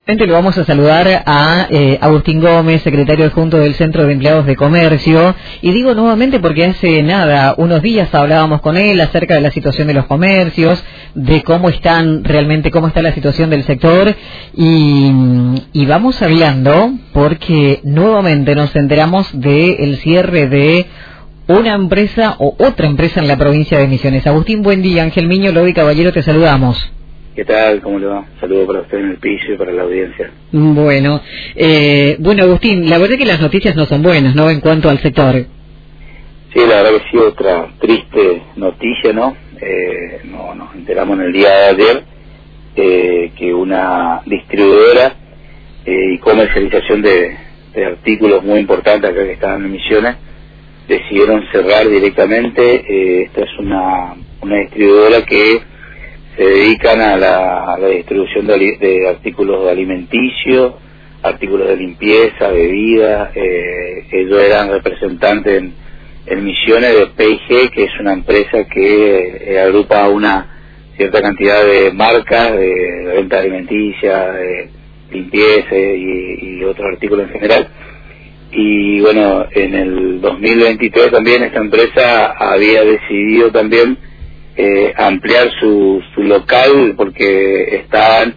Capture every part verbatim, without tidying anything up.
Lo vamos a saludar a eh, Agustín Gómez, secretario adjunto del Centro de Empleados de Comercio, y digo nuevamente porque hace nada, unos días hablábamos con él acerca de la situación de los comercios, de cómo están realmente, cómo está la situación del sector, y, y vamos hablando porque nuevamente nos enteramos del cierre de una empresa o otra empresa en la provincia de Misiones. Agustín, buen día. Ángel Miño, Lodi Caballero, te saludamos. ¿Qué tal? ¿Cómo le va? Saludo para usted en el piso y para la audiencia. Bueno, eh, bueno Agustín, la verdad que las noticias no son buenas, ¿no? En cuanto al sector. Sí, la verdad que sí, otra triste noticia, ¿no? Eh, no nos enteramos en el día de ayer eh, que una distribuidora eh, y comercialización de, de artículos muy importantes acá que estaban en Misiones decidieron cerrar directamente. Eh, esta es una, una distribuidora que se dedican a la, a la distribución de, de artículos alimenticios, artículos de limpieza, bebidas. Eh, ellos eran representantes en, en Misiones de P y G, que es una empresa que eh, agrupa una cierta cantidad de marcas de, de venta alimenticia, de limpieza y, y otros artículos en general. Y bueno, en el dos mil veintitrés también esta empresa había decidido también Eh, ampliar su, su local porque estaban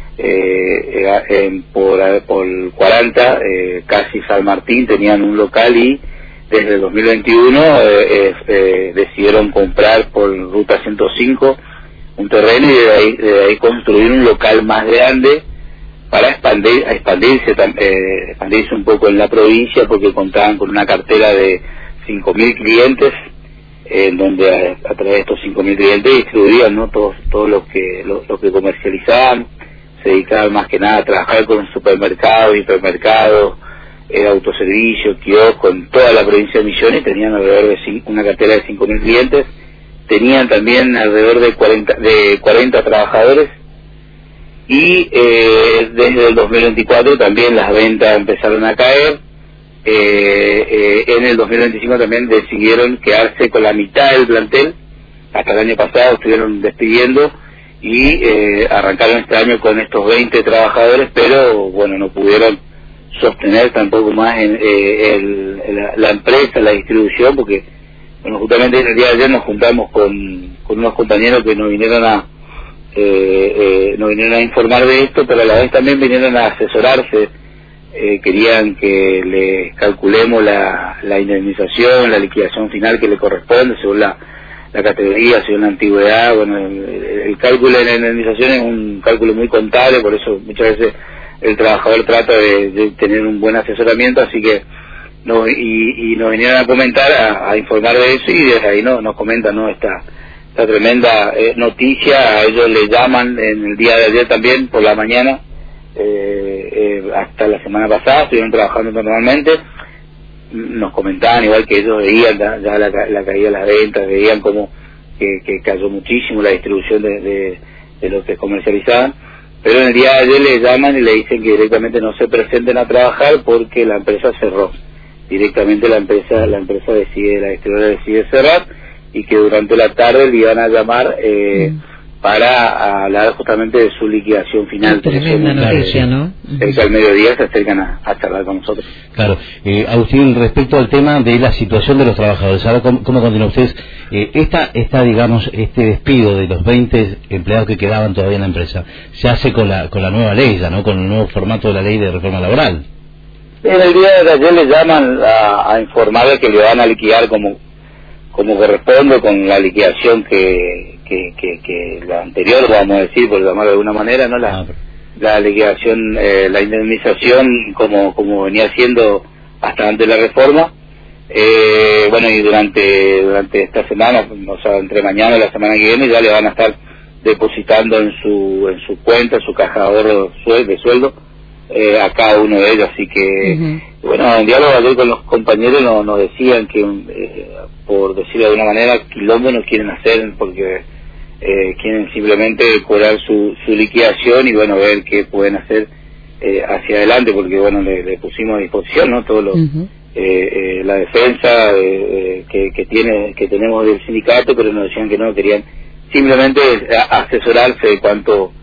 eh, en, por, por cuarenta, eh, casi San Martín, tenían un local y desde el dos mil veintiuno eh, eh, decidieron comprar por Ruta ciento cinco un terreno y de ahí, de ahí construir un local más grande para expandir, expandirse, eh, expandirse un poco en la provincia porque contaban con una cartera de cinco mil clientes, en donde a, a través de estos cinco mil clientes distribuían, ¿no? Todo, todo lo que lo, lo que comercializaban, se dedicaban más que nada a trabajar con supermercados, hipermercados, eh, autoservicios, kioscos, en toda la provincia de Misiones. Tenían alrededor de cinco, una cartera de cinco mil clientes, tenían también alrededor de cuarenta, de cuarenta trabajadores, y eh, desde el dos mil veinticuatro también las ventas empezaron a caer. Eh, eh, en el dos mil veinticinco también decidieron quedarse con la mitad del plantel. Hasta el año pasado estuvieron despidiendo y eh, arrancaron este año con estos veinte trabajadores, pero bueno, no pudieron sostener tampoco más en, eh, el, la, la empresa, la distribución, porque bueno, justamente el día de ayer nos juntamos con, con unos compañeros que nos vinieron a eh, eh, nos vinieron a informar de esto, pero a la vez también vinieron a asesorarse. Eh, querían que les calculemos la, la indemnización, la liquidación final que le corresponde según la, la categoría, según la antigüedad. Bueno, el, el cálculo de la indemnización es un cálculo muy contable, por eso muchas veces el trabajador trata de, de tener un buen asesoramiento, así que no, y, y nos vinieron a comentar, a, a informar de eso, y desde ahí no, nos comentan, ¿no? esta, esta tremenda eh, noticia. A ellos le llaman en el día de ayer también por la mañana. Eh, eh, hasta la semana pasada estuvieron trabajando normalmente. Nos comentaban igual que ellos veían ya, ya la, la caída de las ventas, veían como que, que cayó muchísimo la distribución de, de, de lo que comercializaban, pero en el día de ayer le llaman y le dicen que directamente no se presenten a trabajar porque la empresa cerró. Directamente la empresa la empresa decide, la distribuidora decide cerrar, y que durante la tarde le iban a llamar eh, mm. para hablar justamente de su liquidación final. Tremenda noticia, ¿no? Cerca del mediodía se acercan a, a charlar con nosotros. Claro. Eh, Agustín, respecto al tema de la situación de los trabajadores, ahora cómo, cómo continúa ustedes, eh, esta, esta, digamos, este despido de los veinte empleados que quedaban todavía en la empresa, se hace con la, con la nueva ley ya, ¿no? Con el nuevo formato de la ley de reforma laboral. En el día de ayer le llaman a, a informarle que le van a liquidar como, como corresponde, con la liquidación que Que, que, que la anterior, vamos a decir, por llamarlo de alguna manera, no la, ah, la liquidación, eh, la indemnización como como venía siendo hasta antes de la reforma. Eh, bueno, y durante durante esta semana, o sea, entre mañana y la semana que viene, ya le van a estar depositando en su en su cuenta, su caja de ahorro de sueldo, eh, a cada uno de ellos. Así que, uh-huh. bueno, en diálogo ayer con los compañeros nos, nos decían que, eh, por decirlo de alguna manera, quilombo no quieren hacer porque Eh, quieren simplemente cobrar su, su liquidación y bueno, ver qué pueden hacer eh, hacia adelante, porque bueno, le, le pusimos a disposición, ¿no? Todo lo, uh-huh. eh, eh, la defensa eh, que, que tiene que tenemos del sindicato, pero nos decían que no, querían simplemente asesorarse de cuánto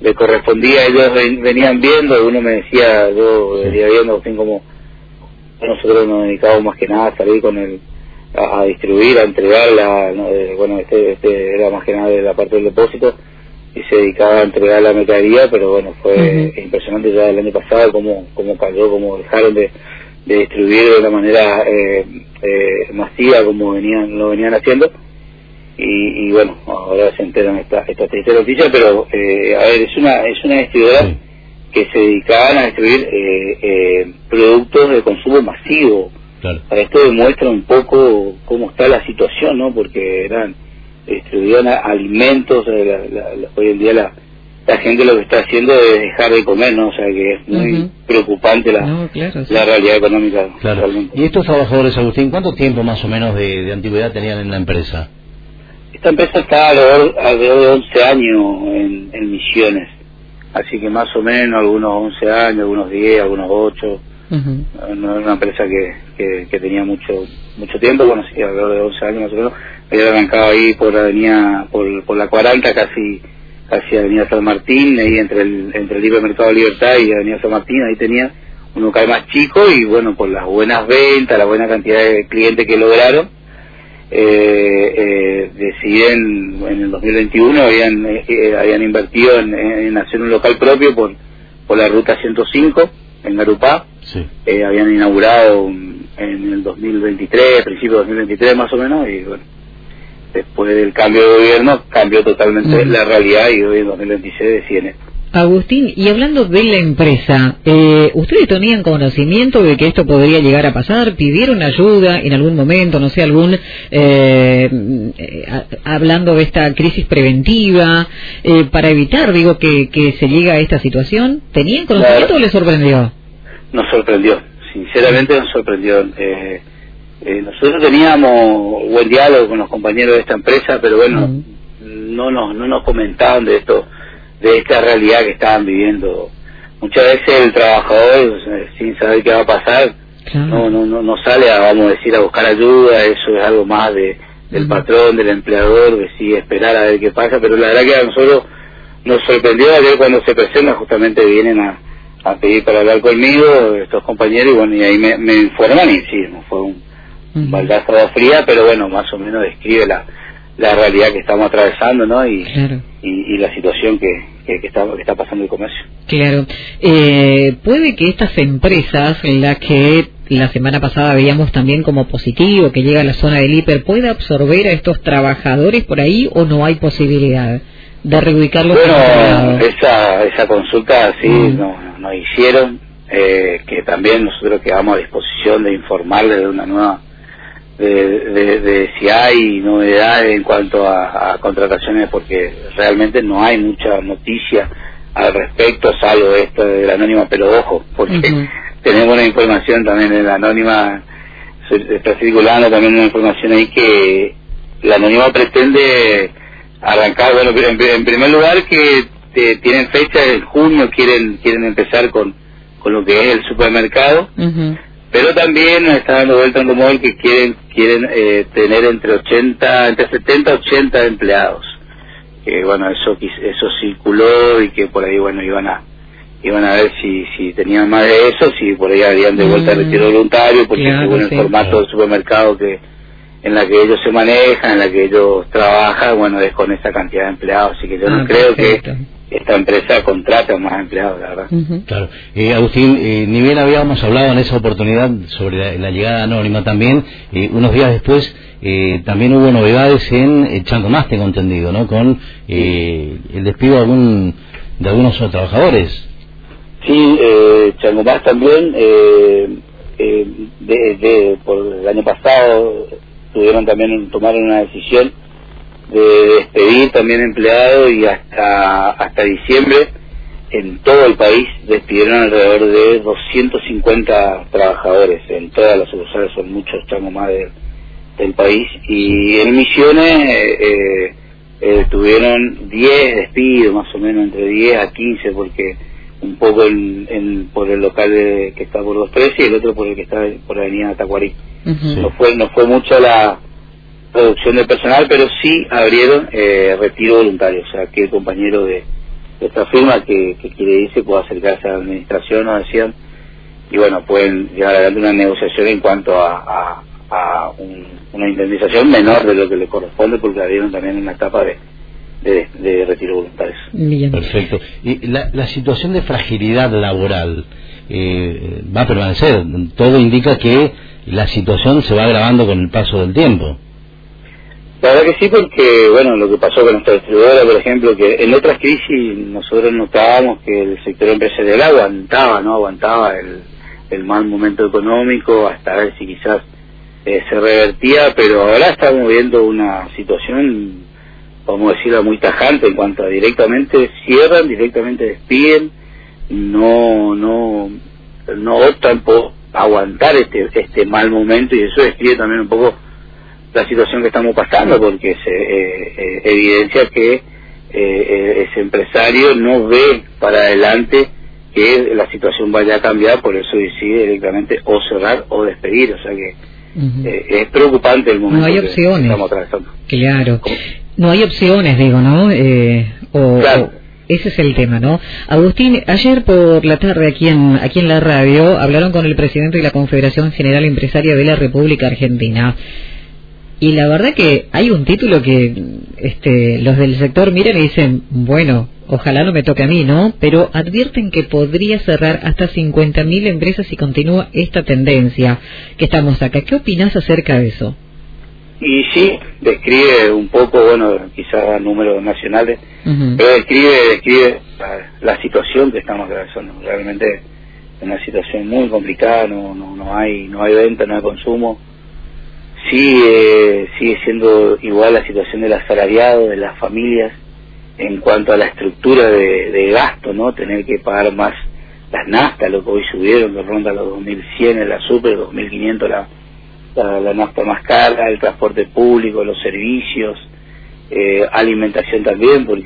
le correspondía, ellos ven, venían viendo, uno me decía, yo venía viendo, Agustín, como nosotros nos dedicábamos más que nada a salir con el, a, a distribuir, a entregarla, ¿no? eh, bueno, este, este era más que nada de la parte del depósito, y se dedicaba a entregar la mercadería, pero bueno, fue uh-huh. impresionante ya el año pasado cómo, cómo cayó, cómo dejaron de, de distribuir de una manera eh, eh, masiva como venían lo venían haciendo, y, y bueno, ahora se enteran esta, esta triste noticia, pero eh, a ver, es una es una distribuidora sí. que se dedicaban a distribuir eh, eh, productos de consumo masivo. Claro. Esto demuestra un poco cómo está la situación, ¿no? Porque eran distribuían alimentos, la, la, la, hoy en día la, la gente lo que está haciendo es dejar de comer, ¿no? O sea que es muy uh-huh. preocupante la, no, claro, sí. la realidad económica. Claro. Realmente. ¿Y estos trabajadores, Agustín, cuánto tiempo más o menos de, de antigüedad tenían en la empresa? Esta empresa está alrededor, alrededor de once años en, en Misiones, así que más o menos algunos once años, algunos diez, algunos ocho. Uh-huh. No era una empresa que, que, que tenía mucho mucho tiempo, bueno, sí, alrededor de once años más o menos. Había arrancado ahí por la avenida, por, por la cuarenta, casi casi avenida San Martín, ahí entre el entre el Libre Mercado Libertad y avenida San Martín, ahí tenía un local más chico, y bueno, por las buenas ventas, la buena cantidad de clientes que lograron, eh, eh, decidieron en el dos mil veintiuno, habían eh, habían invertido en, en hacer un local propio por por la ruta ciento cinco en Garupá. Sí. Eh, habían inaugurado un, en el dos mil veintitrés, principio de dos mil veintitrés más o menos, y bueno, después del cambio de gobierno cambió totalmente mm. la realidad, y hoy en dos mil veintiséis deciden esto. Agustín, y hablando de la empresa, eh, ¿ustedes tenían conocimiento de que esto podría llegar a pasar? ¿Pidieron ayuda en algún momento, no sé, algún, eh, eh, a, hablando de esta crisis preventiva, eh, para evitar, digo, que, que se llegue a esta situación? ¿Tenían conocimiento o les sorprendió? Nos sorprendió, sinceramente nos sorprendió. Eh, eh, nosotros teníamos buen diálogo con los compañeros de esta empresa, pero bueno, mm. no nos no nos comentaban de esto, de esta realidad que estaban viviendo. Muchas veces el trabajador, sin saber qué va a pasar, claro. no, no no no sale a, vamos a decir, a buscar ayuda. Eso es algo más de del mm. patrón, del empleador, de sí esperar a ver qué pasa, pero la verdad que a nosotros nos sorprendió ayer cuando se presentan, justamente vienen a a pedir para hablar conmigo estos compañeros, y bueno, y ahí me, me informan, y sí, no fue un, uh-huh. un baldazo de fría, pero bueno, más o menos describe la la realidad que estamos atravesando, ¿no? Y, claro. y, y la situación que, que, que, está, que está pasando el comercio. Claro. Eh, ¿Puede que estas empresas, las que la semana pasada veíamos también como positivo, que llega a la zona del hiper, pueda absorber a estos trabajadores por ahí, o no hay posibilidad de reubicarlos? Bueno, esa esa consulta sí mm. nos, nos hicieron, eh, que también nosotros quedamos a disposición de informarles de una nueva, de, de, de si hay novedades en cuanto a, a contrataciones, porque realmente no hay mucha noticia al respecto, salvo esto de la anónima, pero ojo, porque uh-huh. tenemos una información también en la anónima, está circulando también una información ahí que la anónima pretende arrancar, bueno, en, en primer lugar que te, tienen fecha en junio, quieren quieren empezar con con lo que es el supermercado, uh-huh. pero también nos está dando vuelta un rumor que quieren quieren eh, tener entre ochenta, entre setenta, ochenta empleados, que bueno, eso eso circuló, y que por ahí bueno iban a iban a ver si si tenían más de eso, si por ahí harían de vuelta uh-huh. retiro voluntario, porque claro, según el sí. formato del supermercado que en la que ellos se manejan, en la que ellos trabajan, bueno, es con esa cantidad de empleados, así que yo ah, no creo perfecto. que esta empresa contrate más empleados, la verdad. Uh-huh. Claro. Eh, Agustín, eh, ni bien habíamos hablado en esa oportunidad sobre la, la llegada anónima también, eh, unos días después eh, también hubo novedades en eh, Changomás, tengo entendido, ¿no? Con eh, el despido de, algún, de algunos trabajadores. Sí, eh, Changomás también, eh, eh, de, de, por el año pasado tuvieron también, tomaron una decisión de despedir también empleados, y hasta hasta diciembre en todo el país despidieron alrededor de doscientos cincuenta trabajadores en todas las sucursales, son muchos changos más de, del país, y en Misiones eh, eh, tuvieron diez despidos, más o menos entre diez a quince, porque un poco en, en, por el local de, que está por dos trece, y el otro por el que está por la avenida Tacuarí. Uh-huh. No fue no fue mucho la reducción de personal, pero sí abrieron eh, retiro voluntario, o sea que el compañero de esta firma que, que quiere irse puede acercarse a la administración, nos decían, y bueno, pueden llevar adelante una negociación en cuanto a, a, a un, una indemnización menor de lo que le corresponde, porque la dieron también en una etapa de, de, de retiro voluntario. Bien. Perfecto. Y la, la situación de fragilidad laboral eh, va a permanecer. Todo indica que la situación se va agravando con el paso del tiempo. La verdad que sí, porque bueno, lo que pasó con nuestra distribuidora, por ejemplo, que en otras crisis nosotros notábamos que el sector empresarial aguantaba, ¿no? Aguantaba el, el mal momento económico hasta ver si quizás eh, se revertía, pero ahora estamos viendo una situación, vamos a decirlo, muy tajante en cuanto a directamente cierran, directamente despiden, no no no optan por aguantar este este mal momento, y eso describe también un poco la situación que estamos pasando, porque se eh, eh, evidencia que eh, eh, ese empresario no ve para adelante que la situación vaya a cambiar, por eso decide directamente o cerrar o despedir, o sea que uh-huh. eh, es preocupante el momento no hay opciones. que estamos atravesando. Claro, no hay opciones, digo, ¿no? Eh, o, claro. o ese es el tema, ¿no? Agustín, ayer por la tarde aquí en aquí en la radio hablaron con el presidente de la Confederación General Empresaria de la República Argentina. Y la verdad que hay un título que este, los del sector miran y dicen, bueno, ojalá no me toque a mí, ¿no? Pero advierten que podría cerrar hasta cincuenta mil empresas si continúa esta tendencia que estamos acá. ¿Qué opinás acerca de eso? Y sí, describe un poco, bueno, quizás números nacionales, uh-huh. pero describe, describe la, la situación que estamos atravesando. Realmente es una situación muy complicada, no, no, no hay, no hay venta, no hay consumo. Sí, eh, sigue siendo igual la situación del asalariado, de las familias, en cuanto a la estructura de, de gasto, ¿no? Tener que pagar más las naftas, lo que hoy subieron, que ronda los dos mil cien en la super, dos mil quinientos la, la, la nafta más cara, el transporte público, los servicios, eh, alimentación también, porque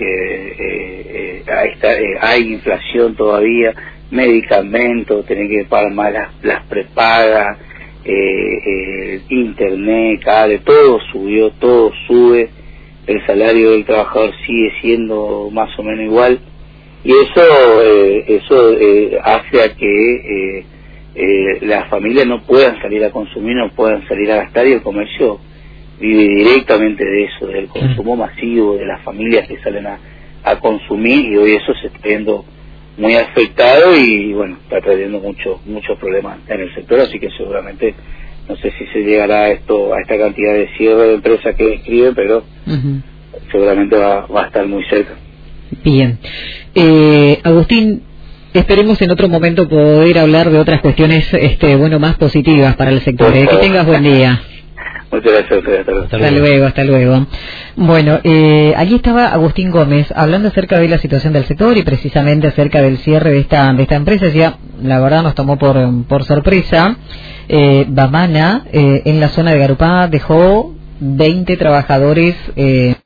eh, eh, ahí está, eh, hay inflación todavía, medicamentos, tener que pagar más las, las prepagas, Eh, eh, internet, cable, todo subió, todo sube, el salario del trabajador sigue siendo más o menos igual, y eso eh, eso eh, hace a que eh, eh, las familias no puedan salir a consumir, no puedan salir a gastar, y el comercio vive directamente de eso, del consumo masivo, de las familias que salen a, a consumir, y hoy eso se está viendo muy afectado y bueno, está trayendo muchos muchos problemas en el sector, así que seguramente no sé si se llegará a esto a esta cantidad de cierre de empresas que escriben, pero uh-huh. seguramente va, va a estar muy cerca. Bien, eh, Agustín, esperemos en otro momento poder hablar de otras cuestiones, este, bueno, más positivas para el sector. Eh, que tengas buen día. Muchas gracias, hasta luego. Hasta luego, hasta luego. Bueno, eh, allí estaba Agustín Gómez hablando acerca de la situación del sector y precisamente acerca del cierre de esta de esta empresa. Decía, la verdad nos tomó por por sorpresa. Eh, Bamana, eh, en la zona de Garupá, dejó veinte trabajadores. Eh,